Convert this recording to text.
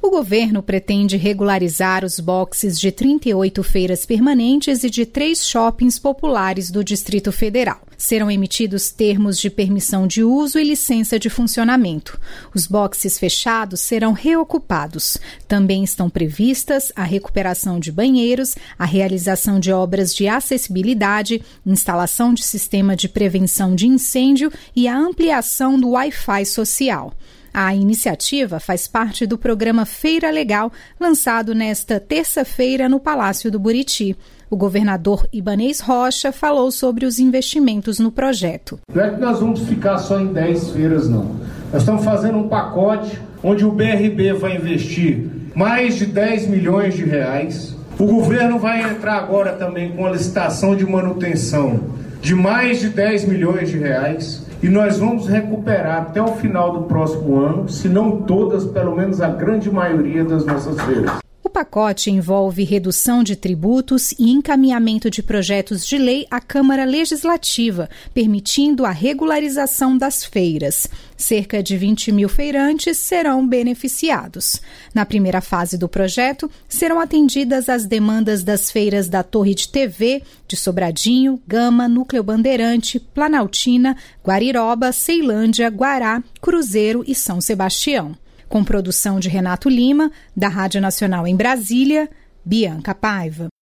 O governo pretende regularizar os boxes de 38 feiras permanentes e de 3 shoppings populares do Distrito Federal. Serão emitidos termos de permissão de uso e licença de funcionamento. Os boxes fechados serão reocupados. Também estão previstas a recuperação de banheiros, a realização de obras de acessibilidade, instalação de sistema de prevenção de incêndio e a ampliação do Wi-Fi social. A iniciativa faz parte do programa Feira Legal, lançado nesta terça-feira no Palácio do Buriti. O governador Ibanez Rocha falou sobre os investimentos no projeto. Não é que nós vamos ficar só em 10 feiras, não. Nós estamos fazendo um pacote onde o BRB vai investir mais de 10 milhões de reais. O governo vai entrar agora também com a licitação de manutenção de mais de 10 milhões de reais. E nós vamos recuperar até o final do próximo ano, se não todas, pelo menos a grande maioria das nossas feiras. O pacote envolve redução de tributos e encaminhamento de projetos de lei à Câmara Legislativa, permitindo a regularização das feiras. Cerca de 20 mil feirantes serão beneficiados. Na primeira fase do projeto, serão atendidas as demandas das feiras da Torre de TV, de Sobradinho, Gama, Núcleo Bandeirante, Planaltina, Guariroba, Ceilândia, Guará, Cruzeiro e São Sebastião. Com produção de Renato Lima, da Rádio Nacional em Brasília, Bianca Paiva.